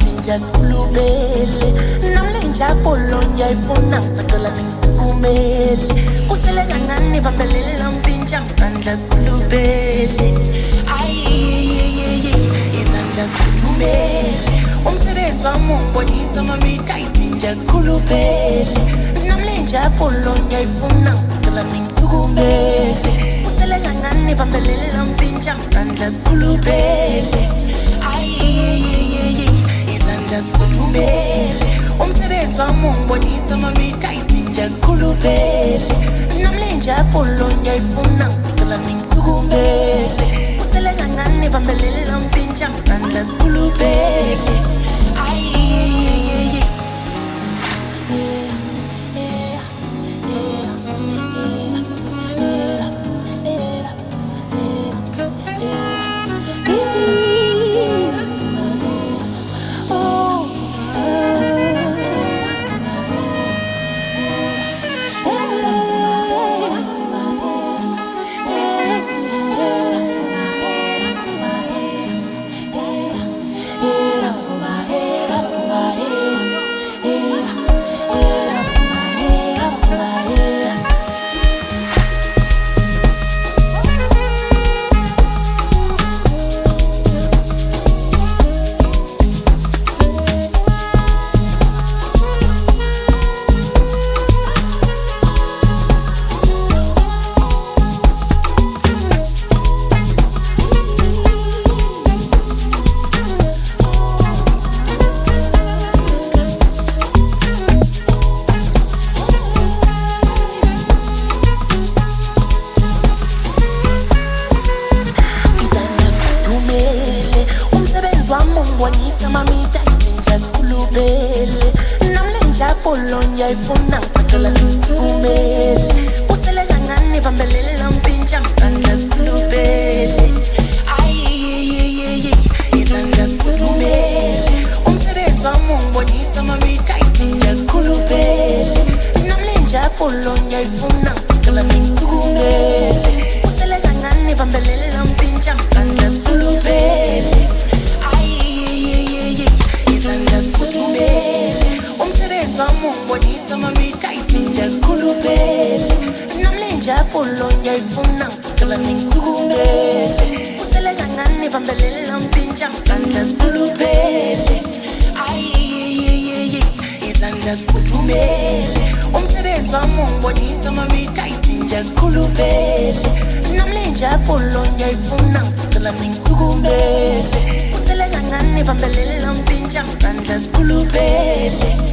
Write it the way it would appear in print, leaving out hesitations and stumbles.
izinja sikhulumele namlenja polonya ifuna ngisaqala ngisukumele kusele kancane bambelela mpintsha msandla sikhulumele ayi izandla sikhulumele umsebenzi wami ungibonisa mamita izinja sikhulumele namlenja polonya ifuna ngisaqala ngisukumele kusele kancane bambelela mpintsha msandla sikhulumele izandla sikhulumele umsebenzi wami ungibonisa mamita izinja sikhulumele namlenja polonya ifuna ngisaqala ngisukumele kusele kancane bambelela mpintsha msandla sikhulumele polonya ifuna ngisaqala ngisukumele kusele kancane bambelela mpintsha msandla sikhulumele izandla sikhulumele umsebenzi wami ungibonisa mamita izinja sikhulumele namlenja polonya ifuna ngisaqala ngisukumele kusele kancane bambelela mpintsha msandla sikhulumele izandla sikhulumele umsebenzi wami ungibonisa mamita izinja sikhulumele namlenja polonya ifuna ngisaqala ngisukumele kusele kancane bambelela mpintsha msandla sikhulumele izandla sikhulumele umsebenzi wami ungibonisa mamita izinja sikhulumele namlenja polonya ifuna ngisaqala ngisukumele kusele kancane bambelela mpintsha msandla sikhulumele